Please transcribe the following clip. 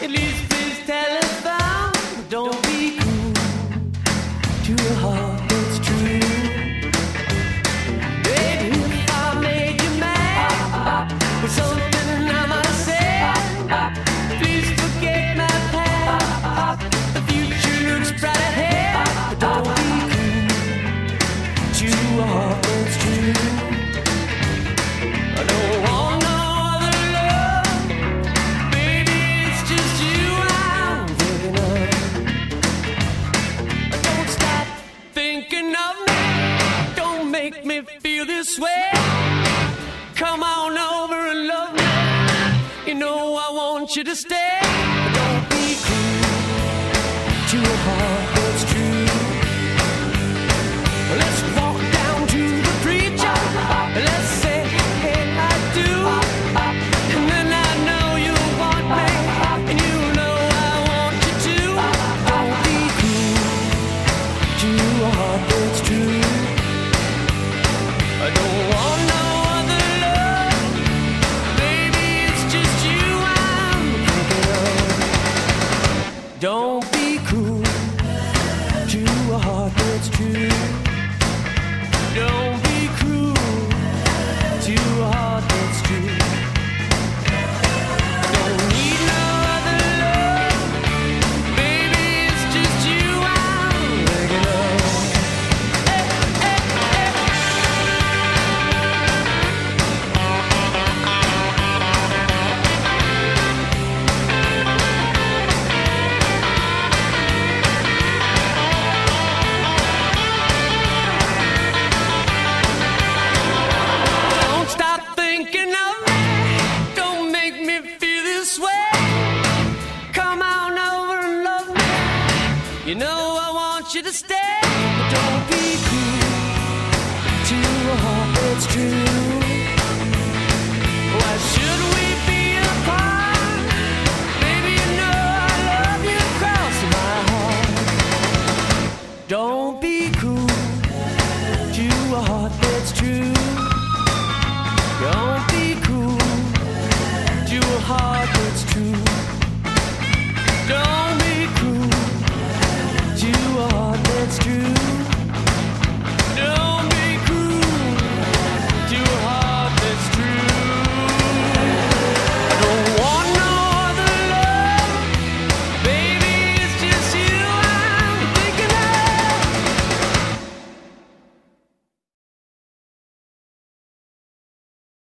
At least please telephone. Don't be cruel to a heart that's true. Baby, if I made you mad with something I might say, please forget my past. The future looks bright ahead. But don't be cruel to a heart that's true. I don't want no other love. Baby, it's just you I'm thinking of. Don't stop thinking of me. Don't make me feel this way. Come on over and love me. You know I want you to stay. Don't be cruel to a heart that's true. Let's walk down to the preacher. Let's say, hey, I do. And then I know you want me. And you know I want you to. Don't be cruel to a heart that's true. I don't want no other love. Baby, it's just you I'm thinking of. Don't be cruel to a heart that's true. Don't be cruel to a heart that's true. Don't need no other love. Baby, it's just you I'm thinking of. Hey, hey, hey. Don't stop thinking of me. Don't make me feel this way. Come on over and love me. You know I want you to stay. But don't be cruel to a heart that's true.